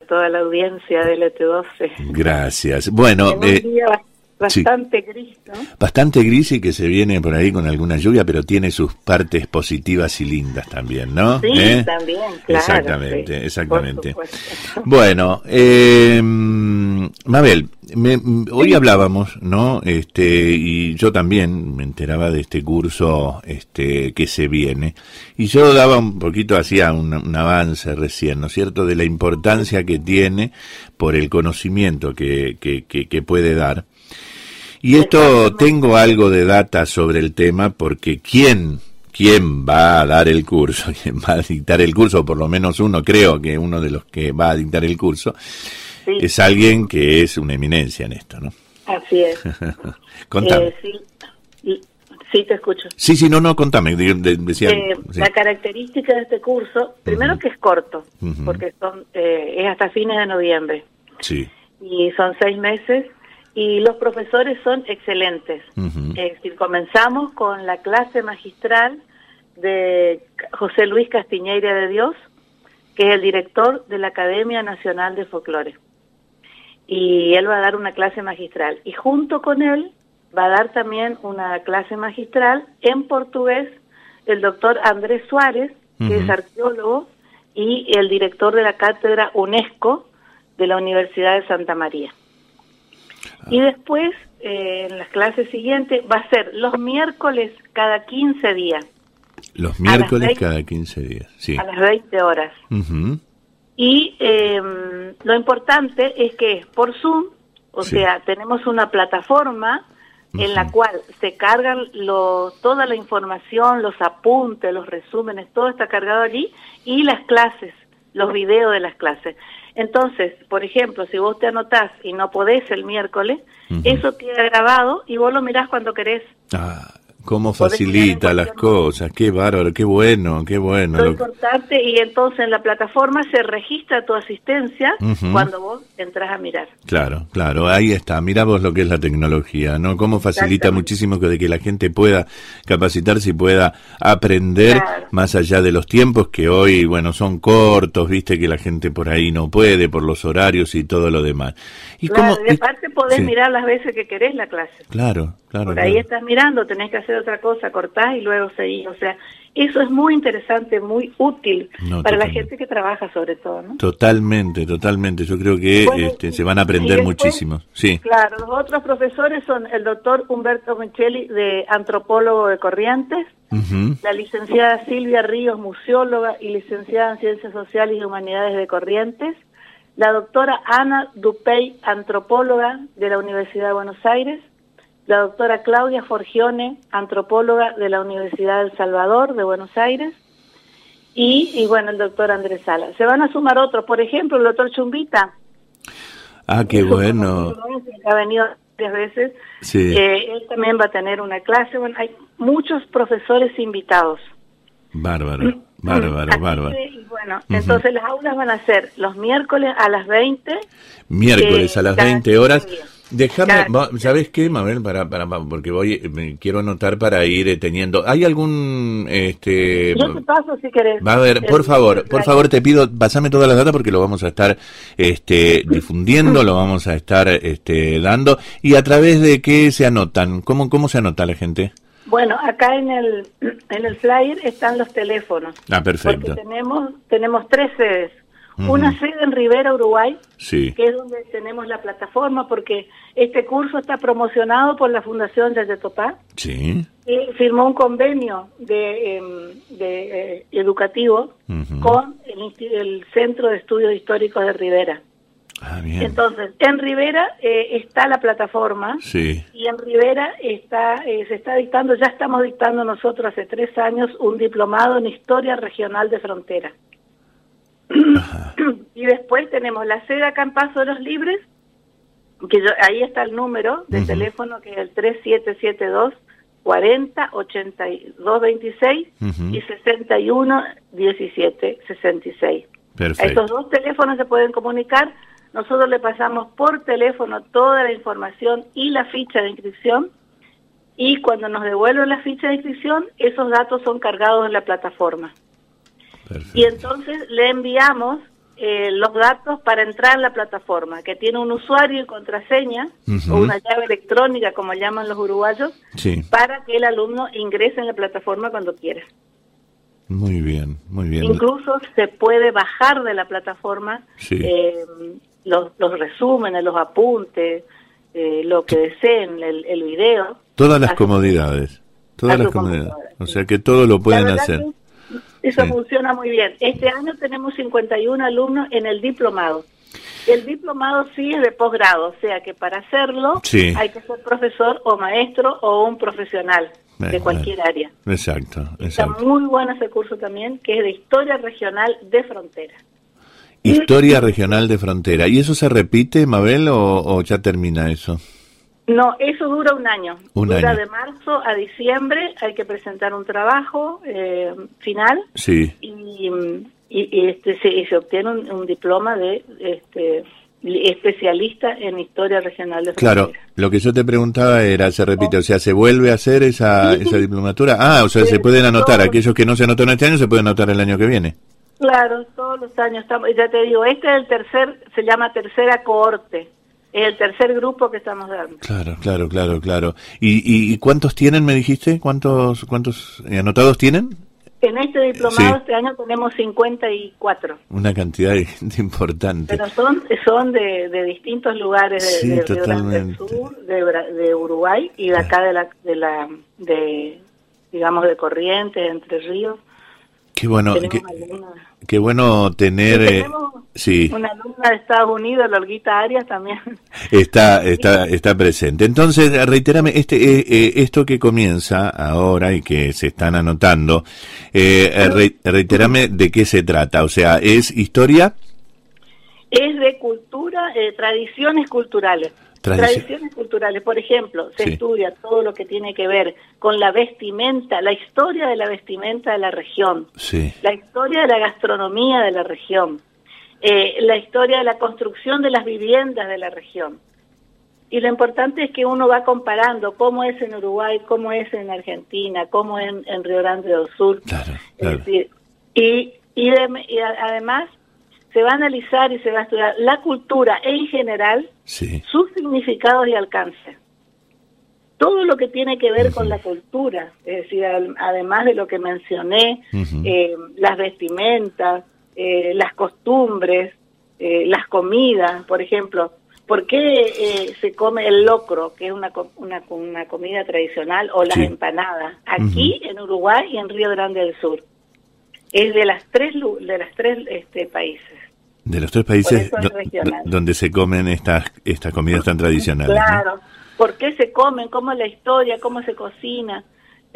toda la audiencia del ET12. Gracias. Bueno, un día bastante gris, ¿no? Bastante gris y que se viene por ahí con alguna lluvia, pero tiene sus partes positivas y lindas también, ¿no? Sí, también, claro. Exactamente, sí, exactamente. Bueno, Mabel, hoy hablábamos, ¿no? Y yo también me enteraba de este curso, que se viene, y yo daba un poquito, hacía un avance recién, ¿no es cierto?, de la importancia que tiene por el conocimiento que puede dar. Y esto, tengo algo de data sobre el tema, porque ¿quién va a dar el curso? ¿Quién va a dictar el curso? O por lo menos uno, creo que uno de los que va a dictar el curso, sí, es alguien que es una eminencia en esto, ¿no? Así es. Contame. Sí, te escucho. Sí, no, contame. Decía, sí. La característica de este curso, primero que es corto, porque es hasta fines de noviembre. Sí. Y son 6 meses. Y los profesores son excelentes. Es decir, comenzamos con la clase magistral de José Luis Castiñeira de Dios, que es el director de la Academia Nacional de Folclore. Y él va a dar una clase magistral. Y junto con él va a dar también una clase magistral en portugués el doctor Andrés Suárez, que es arqueólogo y el director de la cátedra UNESCO de la Universidad de Santa María. Y después, en las clases siguientes, va a ser los miércoles cada 15 días. Los miércoles cada 15 días, sí. A las 20 horas. Y lo importante es que es por Zoom, o sea, tenemos una plataforma en la cual se cargan toda la información, los apuntes, los resúmenes, todo está cargado allí, y las clases, los videos de las clases. Entonces, por ejemplo, si vos te anotás y no podés el miércoles, eso queda grabado y vos lo mirás cuando querés. Cómo facilita las cosas, qué bárbaro, qué bueno. Lo importante, y entonces en la plataforma se registra tu asistencia cuando vos entras a mirar. Claro, ahí está, mirá vos lo que es la tecnología, ¿no? Cómo facilita muchísimo de que la gente pueda capacitarse y pueda aprender, más allá de los tiempos que hoy, bueno, son cortos, viste que la gente por ahí no puede, por los horarios y todo lo demás. Y aparte podés mirar las veces que querés la clase. Claro. Por ahí estás mirando, tenés que hacer otra cosa, cortás y luego seguís. O sea, eso es muy interesante, muy útil para la gente que trabaja sobre todo, ¿no? Totalmente. Yo creo que se van a aprender después, muchísimo. Sí. Claro, los otros profesores son el doctor Humberto Micheli, de antropólogo de Corrientes, la licenciada Silvia Ríos, museóloga y licenciada en Ciencias Sociales y Humanidades de Corrientes, la doctora Ana Dupey, antropóloga de la Universidad de Buenos Aires, la doctora Claudia Forgione, antropóloga de la Universidad del Salvador de Buenos Aires, y bueno, el doctor Andrés Sala. Se van a sumar otros, por ejemplo, el doctor Chumbita. Qué bueno. Que ha venido varias veces. Sí. Él también va a tener una clase. Bueno, hay muchos profesores invitados. Bárbaro. Y bueno, entonces las aulas van a ser los miércoles a las 20. Miércoles a las 20 horas. Déjame, ¿sabes qué, Mabel? Porque me quiero anotar para ir teniendo. ¿Hay algún Yo te paso si querés. Va a ver, por favor, te pido, pasame todas las datas porque lo vamos a estar difundiendo, lo vamos a estar dando. ¿Y a través de qué se anotan? ¿Cómo se anota la gente? Bueno, acá en el flyer están los teléfonos. Perfecto. Porque tenemos 3 sedes. Una sede en Rivera, Uruguay, que es donde tenemos la plataforma, porque este curso está promocionado por la Fundación Yayetopá. Sí. Y firmó un convenio educativo con el Centro de Estudios Históricos de Rivera. Bien. Entonces, en Rivera está la plataforma, y en Rivera se está dictando, ya estamos dictando nosotros hace 3 años, un diplomado en Historia Regional de Frontera. Y después tenemos la sede acá en Paso de los Libres, que ahí está el número de teléfono, que es el 3772 40 82 26 y 61 17 66. Perfecto. A estos 2 teléfonos se pueden comunicar. Nosotros le pasamos por teléfono toda la información y la ficha de inscripción, y cuando nos devuelven la ficha de inscripción, esos datos son cargados en la plataforma. Perfecto. Y entonces le enviamos los datos para entrar en la plataforma, que tiene un usuario y contraseña, o una llave electrónica, como llaman los uruguayos, para que el alumno ingrese en la plataforma cuando quiera. Muy bien, muy bien. Incluso se puede bajar de la plataforma los resúmenes, los apuntes, lo que deseen, el video. Todas las comodidades, o sea que todo lo pueden hacer. Eso funciona muy bien. Este año tenemos 51 alumnos en el diplomado. El diplomado sí es de posgrado, o sea que para hacerlo hay que ser profesor o maestro o un profesional de cualquier área. Exacto. Está muy bueno ese curso también, que es de Historia Regional de Frontera. Historia Regional de Frontera. ¿Y eso se repite, Mabel, o ya termina eso? No, eso dura un año. Dura de marzo a diciembre, hay que presentar un trabajo final y se obtiene un diploma de especialista en Historia Regional de Frontera. Claro, lo que yo te preguntaba era, se repite, o sea, ¿se vuelve a hacer esa diplomatura? O sea, se pueden anotar, aquellos que no se anotaron este año se pueden anotar el año que viene. Claro, todos los años estamos, ya te digo, este es el se llama tercera cohorte. Es el tercer grupo que estamos dando. Claro. ¿Y cuántos tienen, me dijiste? ¿Cuántos anotados tienen? En este diplomado este año tenemos 54. Una cantidad importante. Pero son de distintos lugares de Río Grande del Sur, de Uruguay y de acá digamos de Corrientes, Entre Ríos. Qué bueno, qué bueno tener... Una alumna de Estados Unidos, la Olguita Arias, también. Está presente. Entonces, reitérame, esto que comienza ahora y que se están anotando, reitérame de qué se trata. O sea, ¿es historia? Es de cultura, tradiciones culturales. Tradiciones culturales, por ejemplo, se estudia todo lo que tiene que ver con la vestimenta, la historia de la vestimenta de la región, la historia de la gastronomía de la región, la historia de la construcción de las viviendas de la región. Y lo importante es que uno va comparando cómo es en Uruguay, cómo es en Argentina, cómo es en Río Grande del Sur. Es decir, y además se va a analizar y se va a estudiar la cultura en general, sus significados y alcance. Todo lo que tiene que ver con la cultura, es decir, además de lo que mencioné, las vestimentas, las costumbres, las comidas, por ejemplo, ¿por qué se come el locro, que es una comida tradicional, o las empanadas, aquí en Uruguay y en Río Grande del Sur? Es de las tres países. De los tres países donde se comen estas comidas tan tradicionales. Claro, ¿no? ¿Por qué se comen? ¿Cómo es la historia? ¿Cómo se cocina?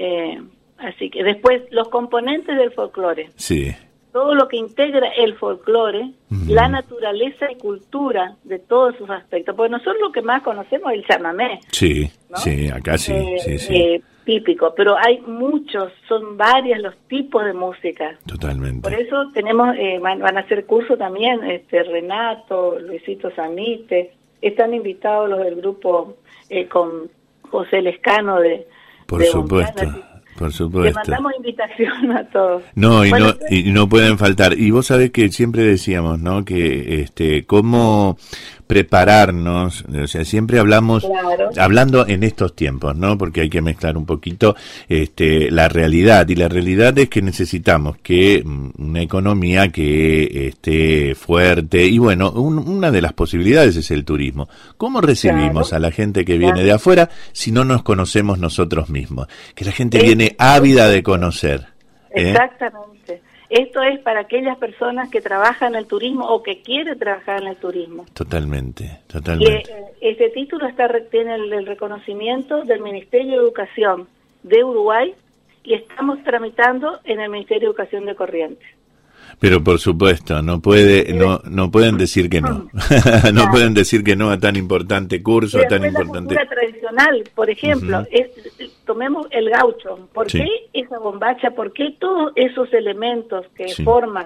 Así que después, los componentes del folclore. Todo lo que integra el folclore, la naturaleza y cultura de todos sus aspectos. Porque nosotros lo que más conocemos es el chamamé. ¿No? Acá típico, pero hay muchos, son varios los tipos de música. Totalmente. Por eso tenemos, van a hacer curso también, Renato, Luisito Samite, están invitados los del grupo con José Lescano Por supuesto. Le mandamos invitación a todos. Y no pueden faltar. Y vos sabés que siempre decíamos, ¿no? Que cómo prepararnos, o sea, siempre hablando en estos tiempos, ¿no? Porque hay que mezclar un poquito la realidad, y la realidad es que necesitamos que una economía que esté fuerte, y bueno, una de las posibilidades es el turismo. ¿Cómo recibimos a la gente que viene de afuera si no nos conocemos nosotros mismos? Que la gente viene ávida de conocer. Exactamente. Esto es para aquellas personas que trabajan en el turismo o que quieren trabajar en el turismo. Totalmente. Y, este título tiene el reconocimiento del Ministerio de Educación de Uruguay y estamos tramitando en el Ministerio de Educación de Corrientes. Pero por supuesto, no pueden decir que no. No pueden decir que no a tan importante curso, tan importante. La cultura tradicional, por ejemplo, tomemos el gaucho. ¿Por qué esa bombacha? ¿Por qué todos esos elementos que forman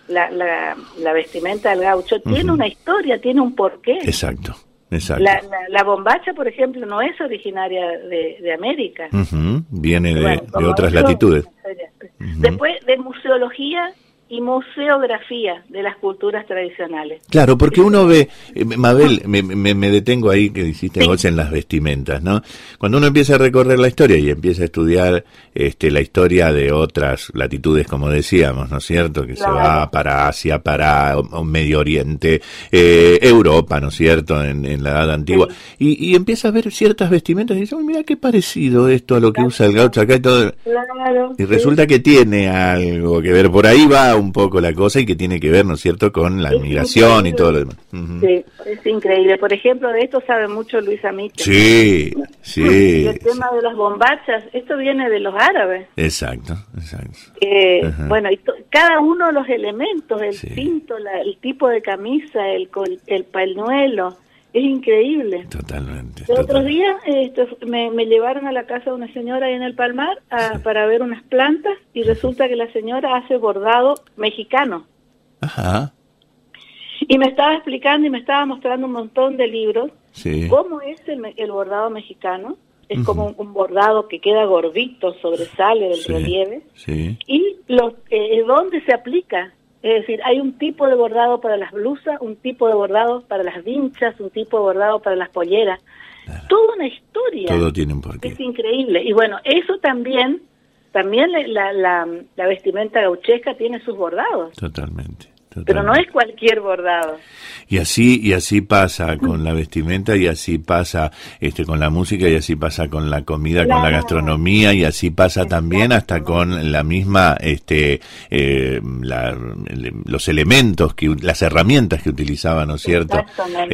la vestimenta del gaucho tiene una historia, tiene un porqué? Exacto. La bombacha, por ejemplo, no es originaria de América. Viene de otras latitudes. Después de museología y museografía de las culturas tradicionales. Claro, porque uno ve, Mabel, me detengo ahí que hiciste vos en las vestimentas, ¿no? Cuando uno empieza a recorrer la historia y empieza a estudiar la historia de otras latitudes, como decíamos, ¿no es cierto? Que se va para Asia, para Medio Oriente, Europa, ¿no es cierto? En la Edad Antigua. Y empieza a ver ciertas vestimentas y dice, uy, mira qué parecido esto a lo que usa el gaucho acá y todo. Y resulta que tiene algo que ver, por ahí va un poco la cosa y que tiene que ver, ¿no es cierto?, con la migración y todo lo demás. Sí, es increíble. Por ejemplo, de esto sabe mucho Luis Amiche. Sí. Y el tema de las bombachas, esto viene de los árabes. Exacto. Bueno, y cada uno de los elementos, el cinto, el tipo de camisa, el pañuelo, es increíble. Totalmente. El otro día me llevaron a la casa de una señora ahí en el Palmar para ver unas plantas y resulta que la señora hace bordado mexicano. Ajá. Y me estaba explicando y me estaba mostrando un montón de libros. Sí. ¿Cómo es el bordado mexicano? Es como un bordado que queda gordito, sobresale del relieve. Sí. Y ¿dónde se aplica? Es decir, hay un tipo de bordado para las blusas, un tipo de bordado para las vinchas, un tipo de bordado para las polleras. Claro. Toda una historia. Todo tiene un porqué. Es increíble. Y bueno, eso también la vestimenta gauchesca tiene sus bordados. Totalmente. Pero no es cualquier bordado. Y así pasa con la vestimenta, y así pasa con la música, y así pasa con la comida, con la gastronomía, y así pasa también hasta con la misma los elementos, las herramientas que utilizaban, ¿no es cierto?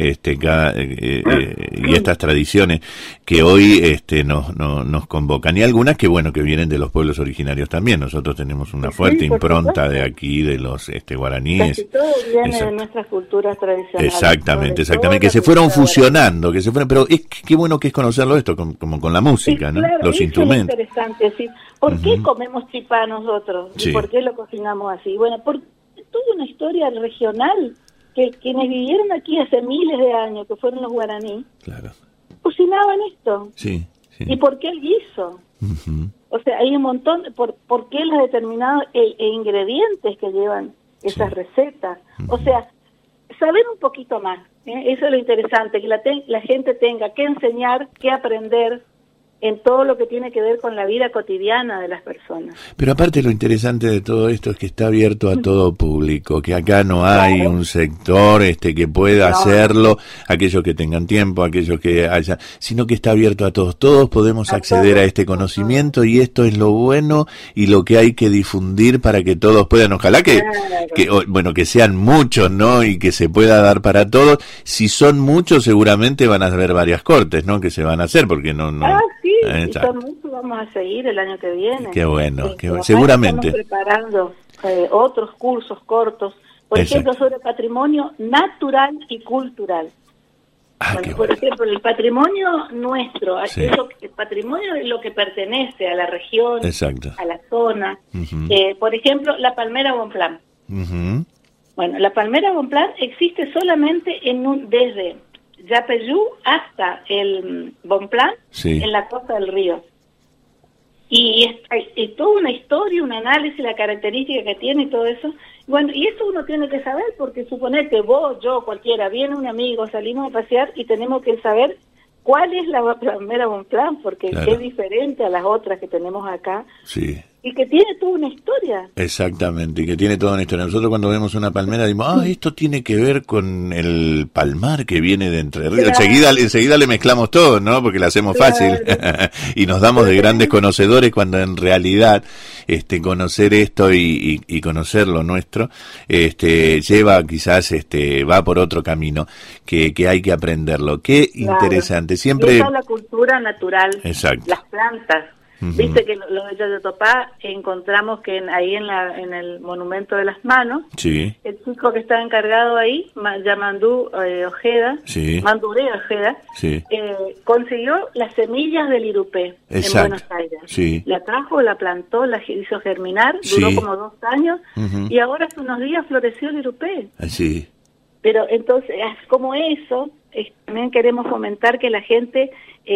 Y estas tradiciones que hoy nos convocan, y algunas que que vienen de los pueblos originarios también. Nosotros tenemos una fuerte impronta de aquí, de los guaraníes. Casi todo viene de nuestras culturas tradicionales. Exactamente, que se fueron fusionando, pero qué bueno que es conocerlo esto, como con la música, ¿no? Claro, los instrumentos. Es interesante, es decir, ¿por qué comemos chipá nosotros? ¿Y por qué lo cocinamos así? Bueno, porque tuvo una historia regional, que quienes vivieron aquí hace miles de años, que fueron los guaraní, cocinaban esto. Sí. ¿Y por qué el guiso? O sea, hay un montón, ¿por qué los determinados ingredientes que llevan esas recetas? O sea, saber un poquito más, eso es lo interesante, que la gente tenga que enseñar, que aprender en todo lo que tiene que ver con la vida cotidiana de las personas. Pero aparte lo interesante de todo esto es que está abierto a todo público, que acá no hay un sector que pueda hacerlo, aquellos que tengan tiempo, aquellos que haya, sino que está abierto a todos. Todos podemos acceder a este conocimiento, y esto es lo bueno y lo que hay que difundir para que todos puedan, ojalá que sean muchos, ¿no? Y que se pueda dar para todos. Si son muchos, seguramente van a haber varias cortes, ¿no? Que se van a hacer, porque no. Y son muchos, vamos a seguir el año que viene. Qué bueno. Seguramente. Estamos preparando otros cursos cortos, por ejemplo, sobre patrimonio natural y cultural. Por ejemplo, el patrimonio nuestro, el patrimonio es lo que pertenece a la región, a la zona. Por ejemplo, la palmera Bonpland. Bueno, la palmera Bonpland existe solamente desde Yapeyú hasta el Bonpland, en la costa del río. Y es toda una historia, un análisis, la característica que tiene y todo eso. Bueno, y eso uno tiene que saber, porque suponete vos, yo, cualquiera, viene un amigo, salimos a pasear y tenemos que saber cuál es la palmera Bonpland, porque es diferente a las otras que tenemos acá. Y que tiene toda una historia. Exactamente, y que tiene toda una historia. Nosotros cuando vemos una palmera decimos, esto tiene que ver con el palmar que viene de Entre Ríos. Enseguida le mezclamos todo, ¿no? Porque lo hacemos fácil. Y nos damos de grandes conocedores, cuando en realidad conocer esto y conocer lo nuestro lleva quizás, va por otro camino que hay que aprenderlo. Qué interesante. Siempre... Esa es la cultura natural. Exacto. Las plantas. Viste que los de Yayotopá encontramos que ahí en el monumento de las manos, el chico que está encargado ahí, Manduré Ojeda, consiguió las semillas del irupé en Buenos Aires. La trajo, la plantó, la hizo germinar, duró como 2 años, y ahora hace unos días floreció el irupé. Pero entonces, como eso, también queremos fomentar que la gente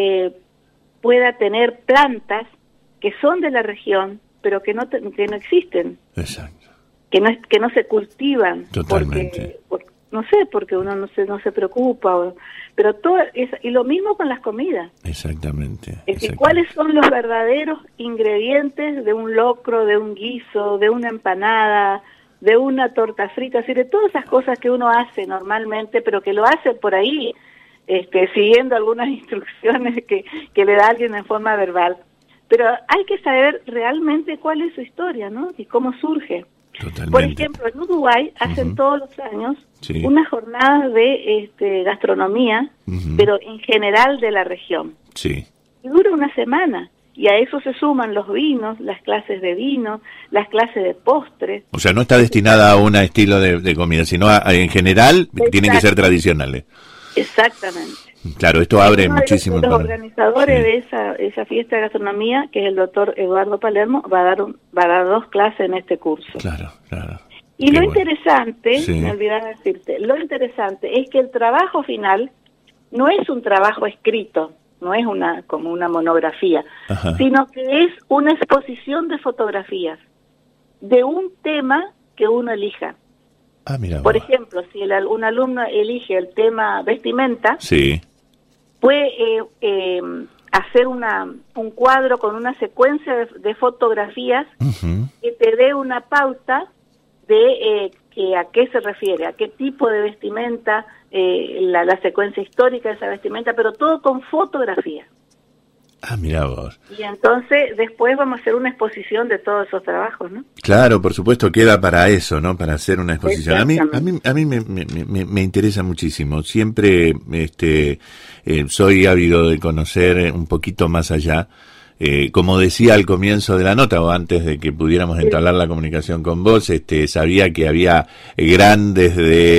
pueda tener plantas que son de la región, pero que no existen. que no se cultivan. Totalmente. No sé, porque uno no se preocupa, pero todo y lo mismo con las comidas. Exactamente. Es decir, ¿cuáles son los verdaderos ingredientes de un locro, de un guiso, de una empanada, de una torta frita? Es decir, de todas esas cosas que uno hace normalmente, pero que lo hace por ahí, siguiendo algunas instrucciones que le da alguien en forma verbal. Pero hay que saber realmente cuál es su historia, ¿no? Y cómo surge. Totalmente. Por ejemplo, en Uruguay hacen todos los años unas jornadas de gastronomía, pero en general de la región. Sí. Y dura una semana. Y a eso se suman los vinos, las clases de vino, las clases de postres. O sea, no está destinada a un estilo de comida, sino en general tienen que ser tradicionales. Exactamente. Claro, esto abre muchísimo. Los organizadores de esa fiesta de gastronomía, que es el doctor Eduardo Palermo, va a dar 2 clases en este curso. Claro. Y lo interesante, me olvidaba decirte, lo interesante es que el trabajo final no es un trabajo escrito, no es como una monografía, sino que es una exposición de fotografías de un tema que uno elija. Ah, mira. Por ejemplo, si un alumno elige el tema vestimenta, puede hacer un cuadro con una secuencia de fotografías que te dé una pauta de a qué se refiere, a qué tipo de vestimenta, la secuencia histórica de esa vestimenta, pero todo con fotografía. Ah, mira vos. Y entonces después vamos a hacer una exposición de todos esos trabajos, ¿no? Claro, por supuesto, queda para eso, ¿no? Para hacer una exposición. A mí me interesa muchísimo. Siempre soy ávido de conocer un poquito más allá. Como decía al comienzo de la nota, o antes de que pudiéramos entablar la comunicación con vos, sabía que había grandes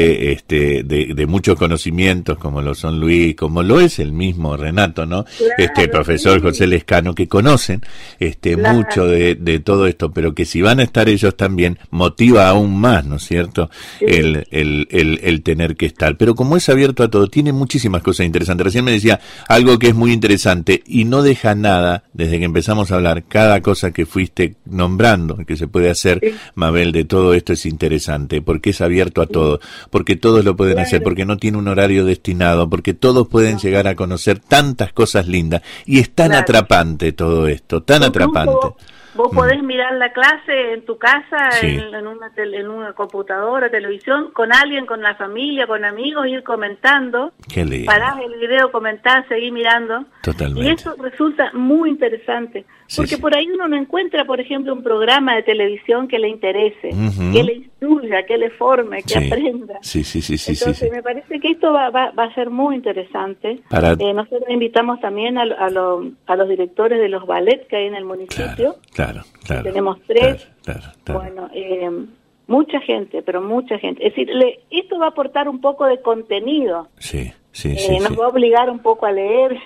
de muchos conocimientos, como lo son Luis, como lo es el mismo Renato, ¿no? Claro, profesor José Lescano, que conocen mucho de todo esto, pero que si van a estar ellos también, motiva aún más, ¿no es cierto? Sí. El tener que estar. Pero como es abierto a todo, tiene muchísimas cosas interesantes. Recién me decía algo que es muy interesante y no deja nada desde que empezamos a hablar, cada cosa que fuiste nombrando, que se puede hacer, Mabel, de todo esto es interesante, porque es abierto a todo, porque todos lo pueden hacer, porque no tiene un horario destinado, porque todos pueden llegar a conocer tantas cosas lindas, y es tan atrapante todo esto, tan atrapante. Vos podés mirar la clase en tu casa, en una computadora, televisión, con alguien, con la familia, con amigos, ir comentando. Qué lindo. Parás el video, comentás, seguís mirando. Totalmente. Y eso resulta muy interesante. Porque por ahí uno no encuentra, por ejemplo, un programa de televisión que le interese, que le instruya, que le forme, que aprenda. Entonces me parece que esto va a ser muy interesante. Nosotros invitamos también a los directores de los ballets que hay en el municipio. Claro. Tenemos 3. Claro. Bueno, mucha gente, pero mucha gente. Es decir, esto va a aportar un poco de contenido. Nos va a obligar un poco a leer.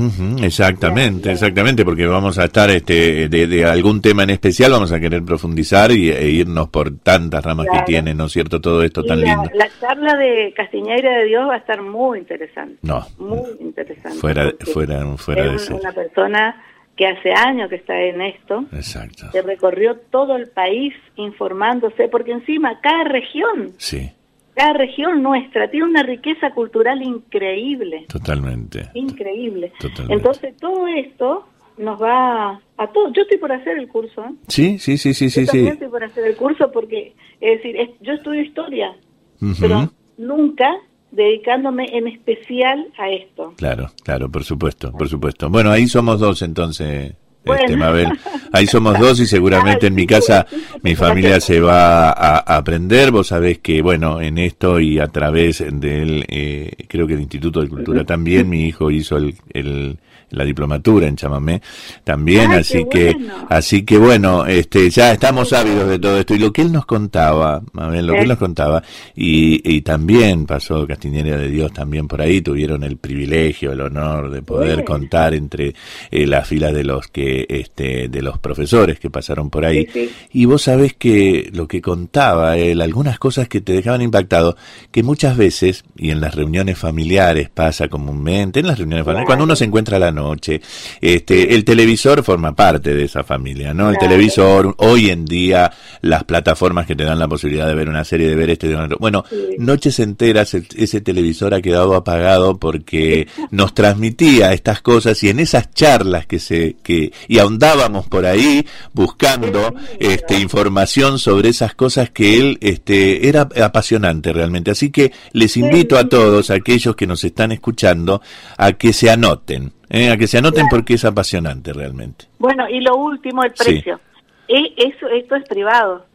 Exactamente, porque vamos a estar de algún tema en especial, vamos a querer profundizar e irnos por tantas ramas que tiene, ¿no es cierto? Todo esto tan lindo. La charla de Castiñeira de Dios va a estar muy interesante. Muy interesante. Fuera de ser. Una persona que hace años que está en esto. Exacto. Que recorrió todo el país informándose, porque encima cada región nuestra tiene una riqueza cultural increíble. Totalmente. Increíble. Entonces todo esto nos va a todos. Yo estoy por hacer el curso, ¿eh? Sí. Yo también estoy por hacer el curso porque, es decir, yo estudio historia, pero nunca dedicándome en especial a esto. Claro, por supuesto. Bueno, ahí somos 2 entonces. Mabel, ahí somos 2 y seguramente en mi casa mi familia se va a aprender. Vos sabés que, bueno, en esto y a través del, creo que el Instituto de Cultura también, mi hijo hizo la diplomatura en chamamé también, así que bueno, ya estamos ávidos de todo esto. Y lo que él nos contaba, Mabel, y también pasó Castiñeira de Dios también por ahí, tuvieron el privilegio, el honor de poder contar entre las filas de los que de los profesores que pasaron por ahí. Sí, sí. Y vos sabés que lo que contaba él, algunas cosas que te dejaban impactado, que muchas veces, y en las reuniones familiares pasa comúnmente, en las reuniones familiares, cuando uno se encuentra a la noche, el televisor forma parte de esa familia, ¿no? El televisor, hoy en día, las plataformas que te dan la posibilidad de ver una serie, de ver de otro. Bueno, noches enteras ese televisor ha quedado apagado porque nos transmitía estas cosas, y en esas charlas y ahondábamos por ahí buscando información sobre esas cosas que él era apasionante realmente. Así que les invito a todos aquellos que nos están escuchando a que se anoten, porque es apasionante realmente. Bueno, y lo último, el precio. Esto es privado.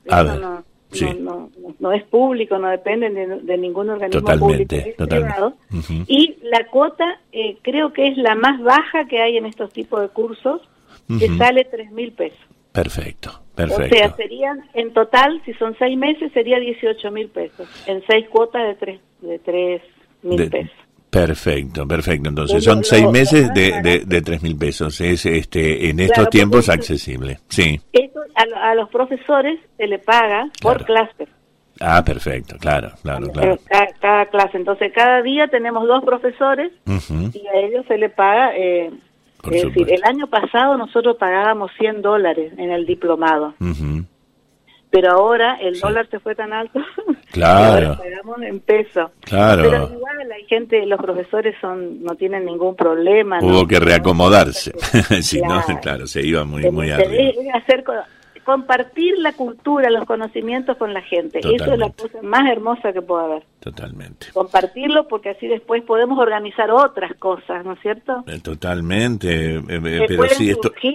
No es público, no depende de ningún organismo público, es privado. Y la cuota creo que es la más baja que hay en estos tipos de cursos, que sale 3.000 pesos. Perfecto. O sea, serían, en total, si son 6 meses, sería 18.000 pesos, en 6 cuotas de 3.000 pesos. Perfecto. Entonces son 6 meses de 3.000 pesos. Es en estos tiempos accesible. Sí. Esto a los profesores se le paga por clase. Ah, perfecto, claro. Cada clase. Entonces, cada día tenemos 2 profesores y a ellos se le paga. Es decir, el año pasado nosotros pagábamos $100 en el diplomado. Pero ahora el dólar se fue tan alto que ahora pagamos en peso. Claro. Pero igual hay gente, los profesores no tienen ningún problema. Hubo que reacomodarse. Sí, claro, se iba muy arriba. Compartir la cultura, los conocimientos con la gente. Totalmente. Eso es la cosa más hermosa que puede haber. Totalmente. Compartirlo, porque así después podemos organizar otras cosas, ¿no es cierto? Totalmente. Pero sí,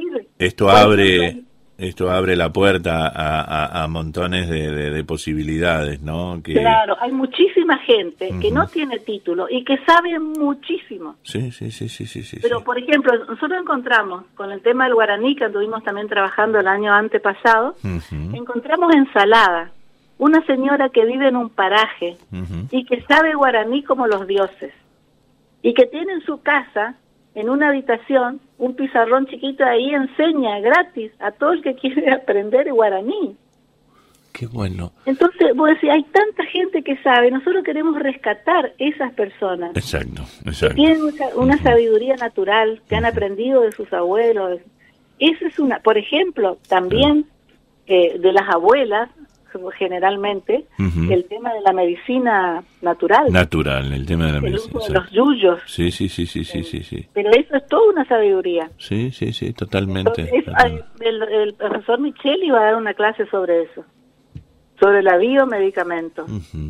esto abre la puerta a montones de posibilidades, ¿no? Claro, hay muchísima gente que no tiene título y que sabe muchísimo. Sí. Pero, por ejemplo, nosotros encontramos, con el tema del guaraní, que estuvimos también trabajando el año antepasado, encontramos en Salada una señora que vive en un paraje y que sabe guaraní como los dioses, y que tiene en su casa, en una habitación, un pizarrón chiquito, ahí enseña gratis a todo el que quiere aprender guaraní. Qué bueno. Entonces, vos decís, hay tanta gente que sabe, nosotros queremos rescatar esas personas. Exacto. Que tienen una sabiduría natural, que han aprendido de sus abuelos. Esa es por ejemplo, también de las abuelas, generalmente, el tema de la medicina natural. El tema de la medicina. El uso de los yuyos. Sí. Pero eso es toda una sabiduría. Sí, totalmente. Entonces, el profesor Micheli va a dar una clase sobre eso, sobre la biomedicamento.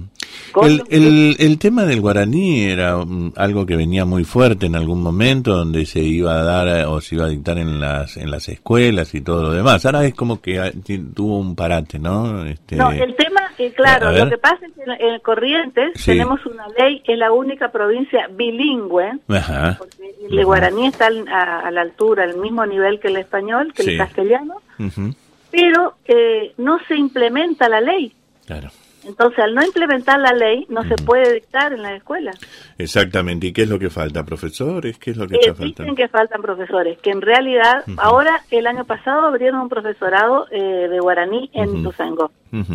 El tema del guaraní era algo que venía muy fuerte en algún momento, donde se iba a dar o se iba a dictar en las escuelas y todo lo demás. Ahora es como que tuvo un parate, ¿no? No, el tema, claro, lo que pasa es que en Corrientes tenemos una ley, es la única provincia bilingüe, porque el guaraní está a la altura, al mismo nivel que el español, que el castellano, pero no se implementa la ley. Claro. Entonces, al no implementar la ley, no se puede dictar en la escuela. Exactamente. ¿Y qué es lo que falta? ¿Profesores? ¿Qué es lo que está faltando? Dicen que faltan profesores, que en realidad, ahora, el año pasado, abrieron un profesorado de guaraní en Ituzaingó.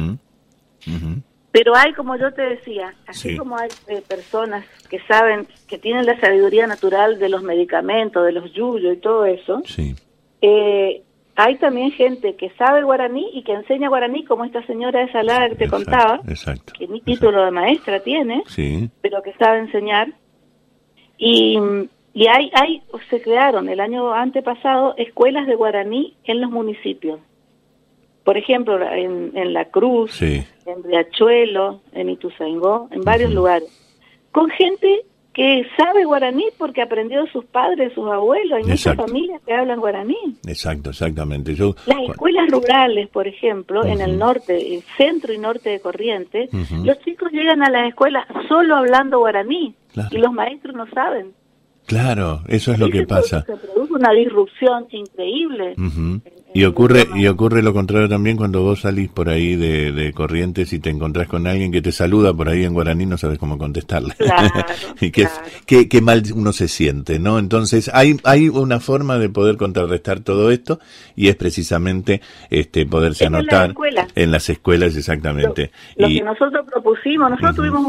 Pero hay, como yo te decía, así como hay personas que saben, que tienen la sabiduría natural de los medicamentos, de los yuyos y todo eso, hay también gente que sabe guaraní y que enseña guaraní, como esta señora de Salada que te contaba, que ni título de maestra tiene, pero que sabe enseñar. Y se crearon el año antepasado escuelas de guaraní en los municipios. Por ejemplo, en La Cruz, en Riachuelo, en Ituzaingó, en varios lugares, con gente que sabe guaraní porque aprendió de sus padres, de sus abuelos. Hay muchas familias que hablan guaraní. Exactamente. Las escuelas rurales, por ejemplo, en el norte, el centro y norte de Corrientes, los chicos llegan a las escuelas solo hablando guaraní y los maestros no saben. Claro, eso es lo que pasa. Se produce una disrupción increíble Y ocurre lo contrario también cuando vos salís por ahí de Corrientes y te encontrás con alguien que te saluda por ahí en guaraní, no sabes cómo contestarle. Claro, y qué mal uno se siente, ¿no? Entonces hay una forma de poder contrarrestar todo esto y es precisamente poderse anotar en las escuelas, exactamente. Lo que nosotros propusimos, nosotros tuvimos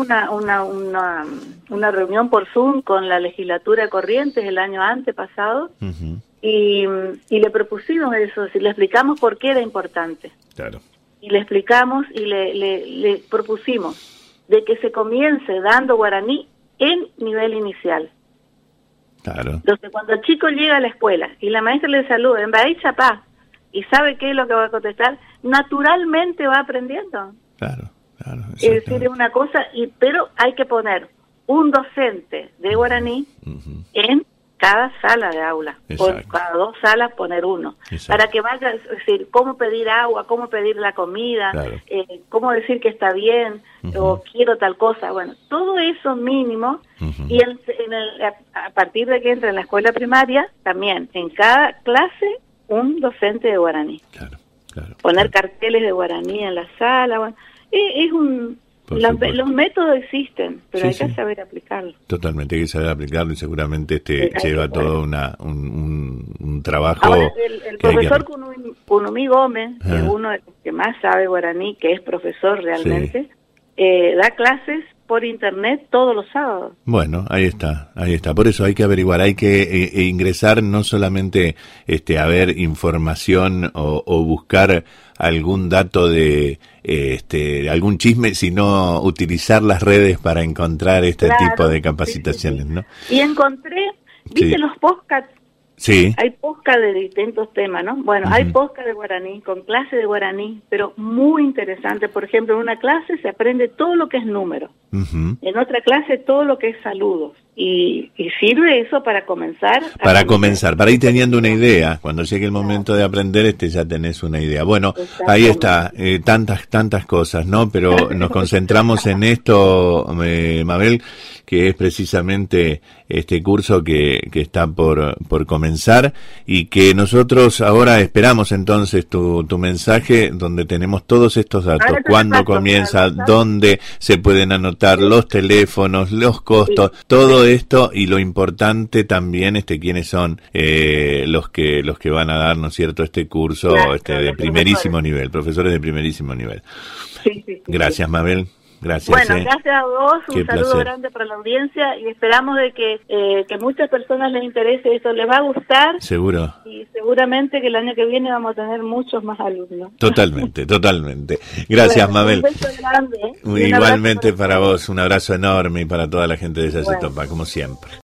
una reunión por Zoom con la legislatura de Corrientes el año antepasado. Y le propusimos eso, le explicamos por qué era importante. Claro. Y le explicamos y le propusimos de que se comience dando guaraní en nivel inicial. Claro. Entonces, cuando el chico llega a la escuela y la maestra le saluda en Bahí Chapá y sabe qué es lo que va a contestar, naturalmente va aprendiendo. Claro. Es decir, es una cosa, pero hay que poner un docente de guaraní en cada sala de aula, por cada 2 salas poner uno, para que vaya, es decir, cómo pedir agua, cómo pedir la comida, cómo decir que está bien, o quiero tal cosa, bueno, todo eso mínimo, y a partir de que entra en la escuela primaria, también, en cada clase, un docente de guaraní. Poner carteles de guaraní en la sala, bueno, es los métodos existen, pero hay que saber aplicarlos. Totalmente, hay que saber aplicarlo y seguramente lleva todo un trabajo. Ahora, el profesor Kunumi Gómez, que es uno de los que más sabe guaraní, que es profesor realmente, da clases por internet todos los sábados. Bueno, ahí está. Por eso hay que averiguar, hay que ingresar, no solamente a ver información o buscar algún dato de algún chisme, sino utilizar las redes para encontrar tipo de capacitaciones, ¿no? Y encontré, ¿viste los podcasts? Sí. Hay podcast de distintos temas, ¿no? Bueno, hay podcast de guaraní, con clase de guaraní, pero muy interesante. Por ejemplo, en una clase se aprende todo lo que es número. En otra clase todo lo que es saludos. Y sirve eso para comenzar. Para ir teniendo una idea. Cuando llegue el momento de aprender, ya tenés una idea. Bueno, ahí está, tantas cosas, ¿no? Pero nos concentramos en esto, Mabel, que es precisamente este curso que está por comenzar y que nosotros ahora esperamos entonces tu mensaje donde tenemos todos estos datos, cuándo comienza, dónde se pueden anotar, los teléfonos, los costos, todo esto y lo importante también quiénes son los que van a dar, ¿no es cierto?, este curso de primerísimo nivel, profesores de primerísimo nivel. Gracias, Mabel. Gracias. Bueno, gracias a vos, un saludo grande para la audiencia y esperamos de que muchas personas les interese esto, les va a gustar. Seguro. Y seguramente que el año que viene vamos a tener muchos más alumnos. Totalmente. Gracias, Mabel. Un beso grande. Igualmente para vos, un abrazo enorme y para toda la gente de Yacitopa, como siempre.